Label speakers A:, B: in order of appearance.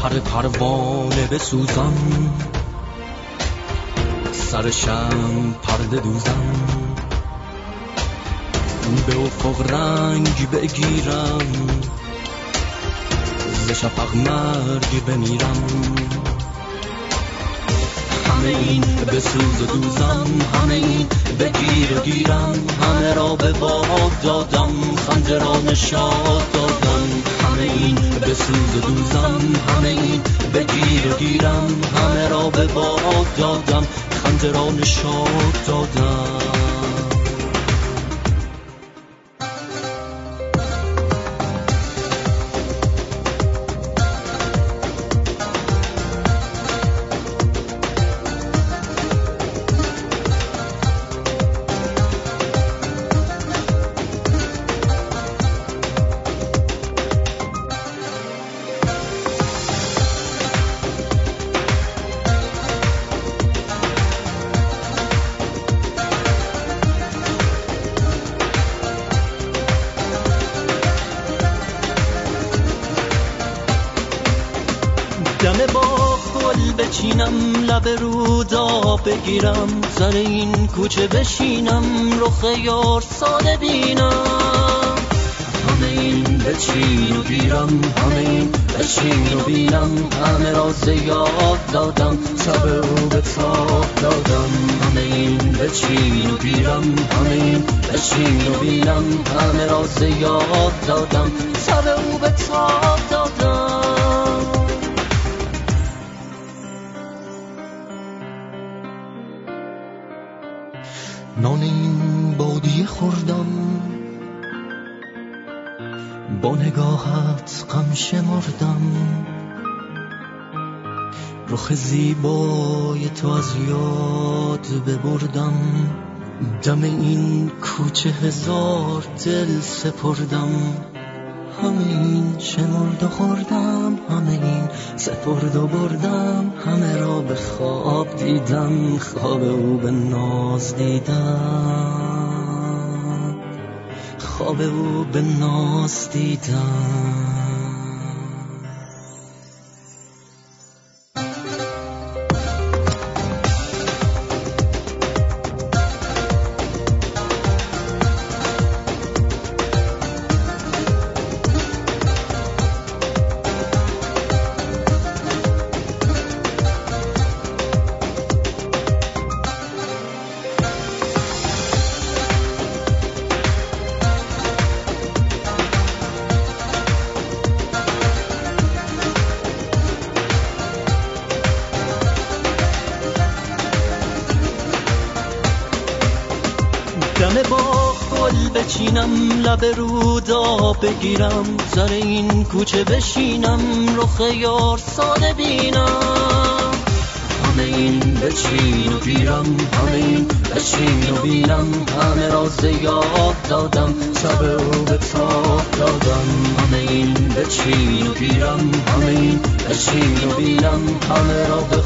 A: پروانه بسوزم، سر شم پرده دوزم، به افق رنگ بگیرم، ز شفق مرگ بمیرم. همه این به سوز و دوزم، همه این بگیر و گیرم، همه را به باد دادم، خنده را نشاد دادم. همه این به سوز و دوزم، همه این بگیر و گیرم، همه را به باد دادم، خنده را نشاد دادم. دم باغ گل بچینم، لب رودا بگیرم، سر این کوچه بشینم، رخ یار ساده بینم. همه این بچین و گیرم، همه این بچین و بینم، همه را زیاد دادم، شب او به تاب دادم. همه این بچین و گیرم، همه این بچین و بینم، همه را زیاد دادم، شب او به تاب دادم. نان این بادیه خوردم، با نگاهت غم شمردم، رخ زیبای تو از یاد ببردم. دم این کوچه هزار دل سپردم، همه این شمرد و خوردم، همه این سپرد و بردم، همه را به خواب دیدم، خواب او به ناز دیدم، خواب او به ناز دیدم. دم باغ گل بچینم، لب رودا بگیرم، سر این کوچه بشینم، رخ یار ساده بینم. همه این بچین و گیرم، همه این بچین و بینم، همه را زیاد دادم، شب او به تاب دادم. همه این بچین و گیرم، همه این بچین و بینم، همه را به